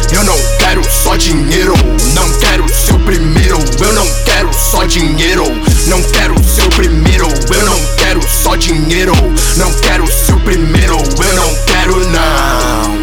Eu não quero só dinheiro, não quero ser o primeiro. Eu não quero só dinheiro, não quero ser o primeiro. Eu não quero só dinheiro, não quero ser o primeiro. Eu não quero não.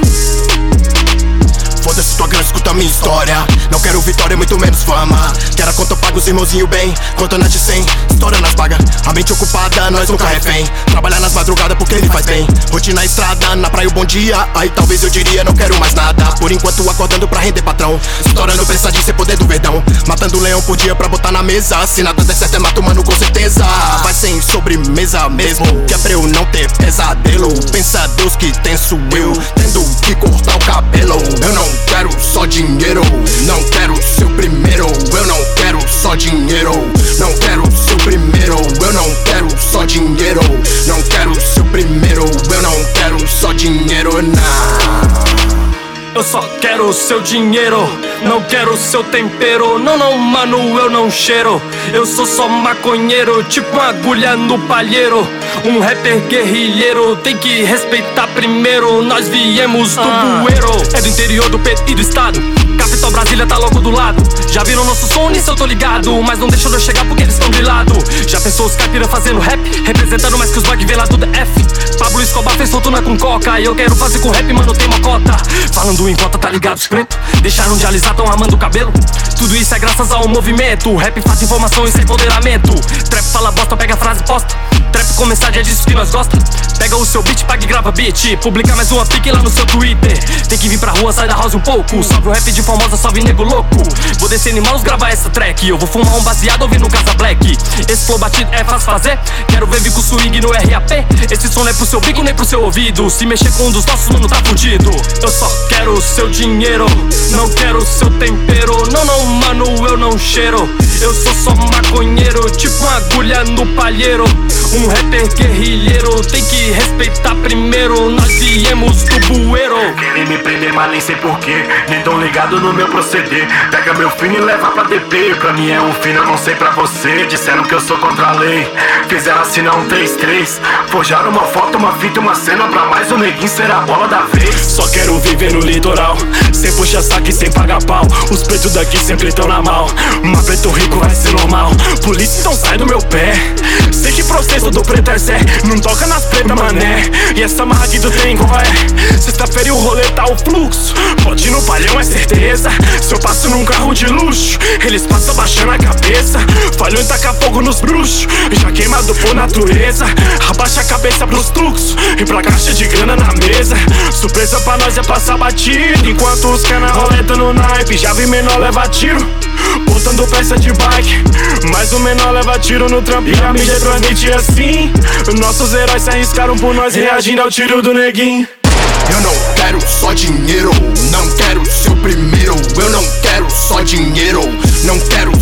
Foda-se tua grana, escuta a minha história. Não quero vitória, muito menos fama. Quero a conta paga, os irmãozinho bem. Conta na de 100, história nas paga. A mente ocupada, nós nunca refém. Trabalhar nas madrugadas porque ele faz bem. Rotina estrada, na praia o bom dia. Aí talvez eu diria, não quero mais nada. Por enquanto acordando pra render patrão. História não precisa de ser poder do verdão. Matando leão por dia pra botar na mesa. Se nada der certo é mato, mano, com certeza. Vai sem sobremesa mesmo, que é pra eu não ter pesadelo. Pensa Deus que tenso eu, tendo que cortar o cabelo. Eu não quero só dinheiro, não quero ser o primeiro. Eu não quero só dinheiro, não quero ser o primeiro. Eu não quero só dinheiro, não quero ser o primeiro. Eu não quero só dinheiro, não. Eu só quero o seu dinheiro, não quero o seu tempero. Não, não, mano, eu não cheiro. Eu sou só maconheiro, tipo uma agulha no palheiro. Um rapper guerrilheiro, tem que respeitar primeiro. Nós viemos do bueiro, é do interior do PT e do estado. Capital Brasília tá logo do lado. Já viram nosso som, nisso eu tô ligado. Mas não deixam eu chegar porque eles tão grilado. Já pensou os caipira fazendo rap, representando mais que os boy que vê lá tudo F. Pablo Escobar fez fortuna com coca, e eu quero fazer com rap, mano, tem uma cota. Falando em cota, tá ligado, os preto? Deixaram de alisar, tão amando o cabelo. Tudo isso é graças ao movimento. Rap faz informação e sem empoderamento. Trap fala bosta, pega a frase posta. Trap com mensagem é disso que nós gosta. Pega o seu beat, paga e grava beat. Publica mais uma pique lá no seu Twitter. Tem que vir pra rua, sai da house um pouco. Salve o rap de famosa, salve nego louco. Vou descer em Manaus gravar essa track. Eu vou fumar um baseado ouvindo Casa Black. Esse flow batido é fácil fazer. Quero ver vir com swing no RAP. Esse som não é pro seu bico nem pro seu ouvido. Se mexer com um dos nossos, mano, tá fudido. Eu só quero o seu dinheiro, não quero o seu tempero. Não, não, mano, eu não cheiro. Eu sou só maconheiro, tipo uma agulha no palheiro. Um rapper guerrilheiro, tem que respeitar primeiro. Nós viemos do bueiro. Querem me prender, mas nem sei porquê. Nem tão ligado no meu proceder. Pega meu fino e leva pra DP. Pra mim é um fino, eu não sei pra você. Disseram que eu sou contra a lei. Fizeram assinar um 3-3. Forjaram uma foto, uma fita, uma cena. Pra mais um neguinho ser a bola da vez. Só quero viver no litoral, sem puxa saque, sem pagar pau. Os pretos daqui sempre tão na mal. Mas preto rico vai ser normal. Polícia então sai do meu pé. Sei que processo do preto é Zé. Não toca nas pretas, mané. E essa marra aqui do trem, qual é? Sexta-feira e o rolê tá o fluxo. Pode ir no palhão, é certeza. Se eu passo num carro de luxo, eles passam baixando a cabeça. Falhou em tacar fogo nos bruxos, já queimado por natureza. Abaixa a cabeça pros trucos e pra caixa de grana na mesa. Surpresa pra nós é passar batido, enquanto os cana roleta no naipe. Já vi menor levar tiro, botando peça de bike. Mas o menor leva tiro no trampo e a mídia transmite assim. Nossos heróis se arriscaram por nós, reagindo ao tiro do neguinho. Eu não quero só dinheiro, não quero ser o primeiro. Eu não quero só dinheiro, não quero